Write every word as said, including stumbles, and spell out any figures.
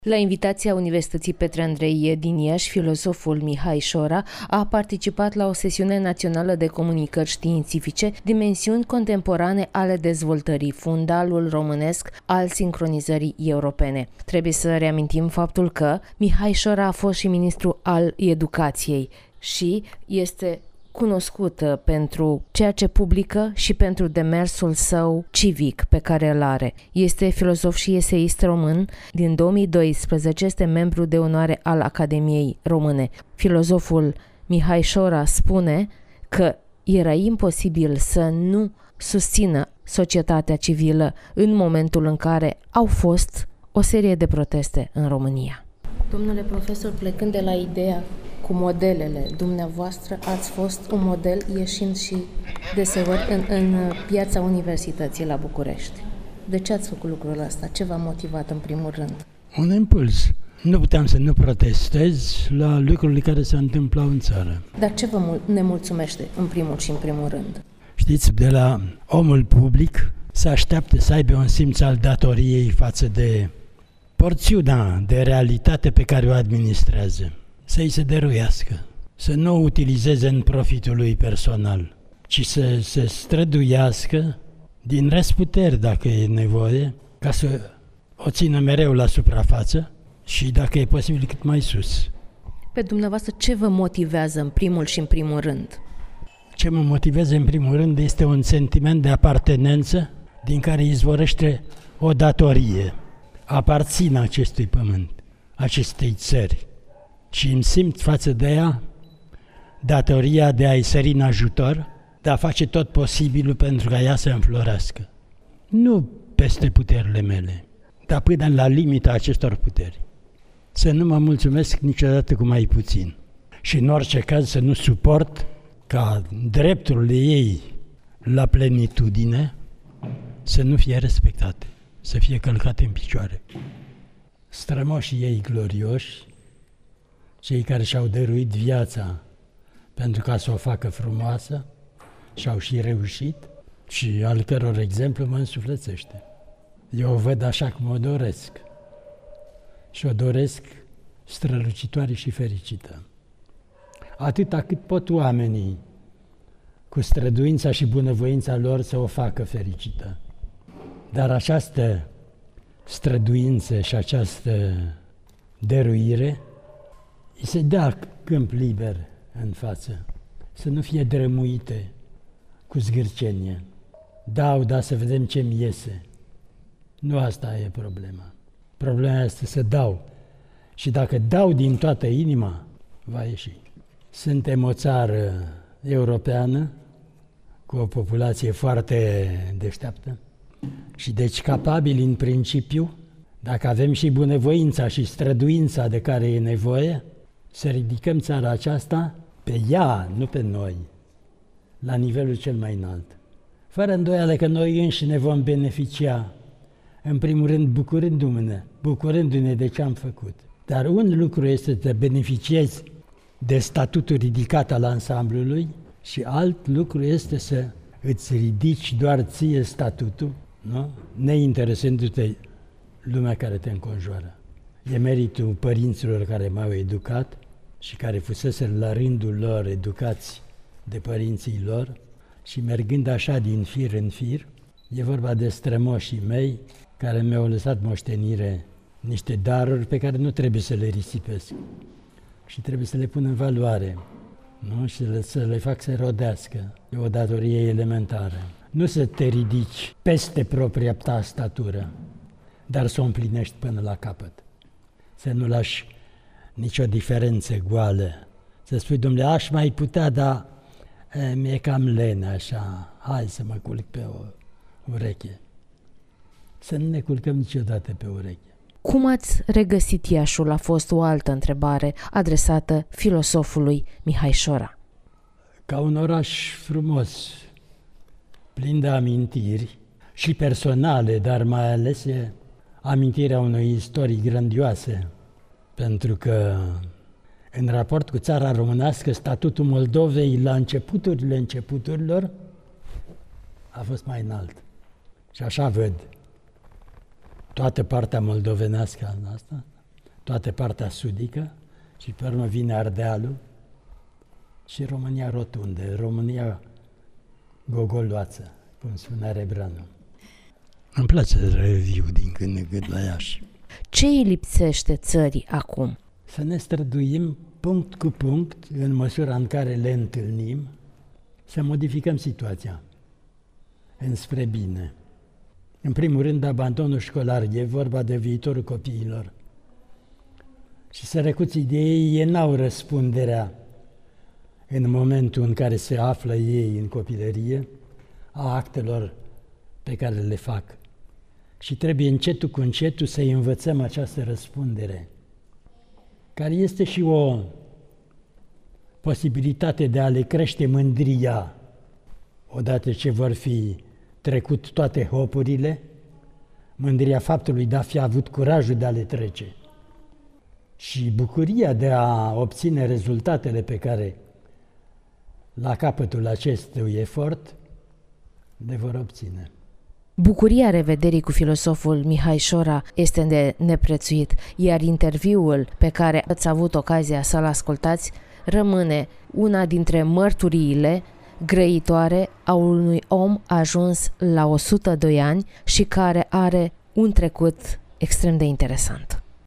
La invitația Universității Petre Andrei din Iași, filozoful Mihai Șora a participat la o sesiune națională de comunicări științifice, dimensiuni contemporane ale dezvoltării, fundalul românesc al sincronizării europene. Trebuie să reamintim faptul că Mihai Șora a fost și ministru al educației și este cunoscută pentru ceea ce publică și pentru demersul său civic pe care îl are. Este filozof și eseist român. Din două mii doisprezece este membru de onoare al Academiei Române. Filozoful Mihai Șora spune că era imposibil să nu susțină societatea civilă în momentul în care au fost o serie de proteste în România. Domnule profesor, plecând de la ideea cu modelele dumneavoastră, ați fost un model ieșind și deseori în, în piața universității la București. De ce ați făcut lucrul ăsta? Ce v-a motivat în primul rând? Un impuls. Nu puteam să nu protestez la lucrurile care se întâmplau în țară. Dar ce vă nemulțumește în primul și în primul rând? Știți, de la omul public se așteaptă să aibă un simț al datoriei față de porțiunea de realitate pe care o administrează. Să-i se dăruiască, să nu o utilizeze în profitul lui personal, ci să se străduiască din răsputeri, dacă e nevoie, ca să o țină mereu la suprafață și, dacă e posibil, cât mai sus. Pe dumneavoastră, ce vă motivează în primul și în primul rând? Ce mă motivează în primul rând este un sentiment de apartenență din care izvorăște o datorie. Aparțin acestui pământ, acestei țări. Și îmi simt față de ea datoria de a-i sări în ajutor, de a face tot posibilul pentru ca ea să înflorească. Nu peste puterile mele, dar până la limita acestor puteri. Să nu mă mulțumesc niciodată cu mai puțin. Și în orice caz să nu suport ca drepturile ei la plenitudine să nu fie respectate, să fie călcate în picioare. Strămoșii ei glorioși, cei care și-au dăruit viața pentru ca să o facă frumoasă și-au și reușit și al căror exemplu mă însuflețește. Eu o văd așa cum o doresc și o doresc strălucitoare și fericită. Atâta cât pot oamenii cu străduința și bunăvoința lor să o facă fericită. Dar această străduință și această dăruire îi se dea câmp liber în față, să nu fie drămuite cu zgârcenie. Dau, da, să vedem ce-mi iese. Nu asta e problema. Problema este să dau. Și dacă dau din toată inima, va ieși. Suntem o țară europeană cu o populație foarte deșteaptă și deci capabili în principiu, dacă avem și bunăvoința și străduința de care e nevoie, să ridicăm țara aceasta pe ea, nu pe noi, la nivelul cel mai înalt. Fără îndoială că noi înșine vom beneficia, în primul rând bucurându-ne, bucurându-ne de ce am făcut. Dar un lucru este să beneficiezi de statutul ridicat al ansamblului și alt lucru este să îți ridici doar ție statutul, nu? Neinteresându-te lumea care te înconjoară. E meritul părinților care m-au educat și care fusese la rândul lor educați de părinții lor și mergând așa din fir în fir, e vorba de strămoșii mei care mi-au lăsat moștenire niște daruri pe care nu trebuie să le risipesc și trebuie să le pun în valoare, nu? Și le, să le fac să rodească. E o datorie elementară. Nu să te ridici peste propria ta statură, dar să o împlinești până la capăt. Să nu lași nicio diferență goală. Să spui, domnule, aș mai putea, dar e, mi-e cam lene așa, hai să mă culc pe o ureche. Să nu ne culcăm niciodată pe ureche. Cum ați regăsit Iașul? A fost o altă întrebare adresată filosofului Mihai Șora. Ca un oraș frumos, plin de amintiri și personale, dar mai ales e amintirea unei istorii grandioase, pentru că în raport cu țara românească, statutul Moldovei la începuturile începuturilor a fost mai înalt. Și așa văd toată partea moldovenească în asta, toată partea sudică și pe urmă vine Ardealul și România rotundă, România gogoloață, cum spunea Rebranu. Îmi place să reviu din când în când la Iași. Ce îi lipsește țării acum? Să ne străduim punct cu punct, în măsura în care le întâlnim, să modificăm situația înspre bine. În primul rând, abandonul școlar, e vorba de viitorul copiilor. Și sărăcuții de ei, ei n-au răspunderea în momentul în care se află ei în copilărie a actelor pe care le fac. Și trebuie încetul cu încetul să-i învățăm această răspundere, care este și o posibilitate de a le crește mândria, odată ce vor fi trecut toate hopurile, mândria faptului de a fi avut curajul de a le trece și bucuria de a obține rezultatele pe care, la capătul acestui efort, le vor obține. Bucuria revederii cu filosoful Mihai Șora este de neprețuit, iar interviul pe care ați avut ocazia să-l ascultați rămâne una dintre mărturiile grăitoare a unui om ajuns la o sută doi ani și care are un trecut extrem de interesant.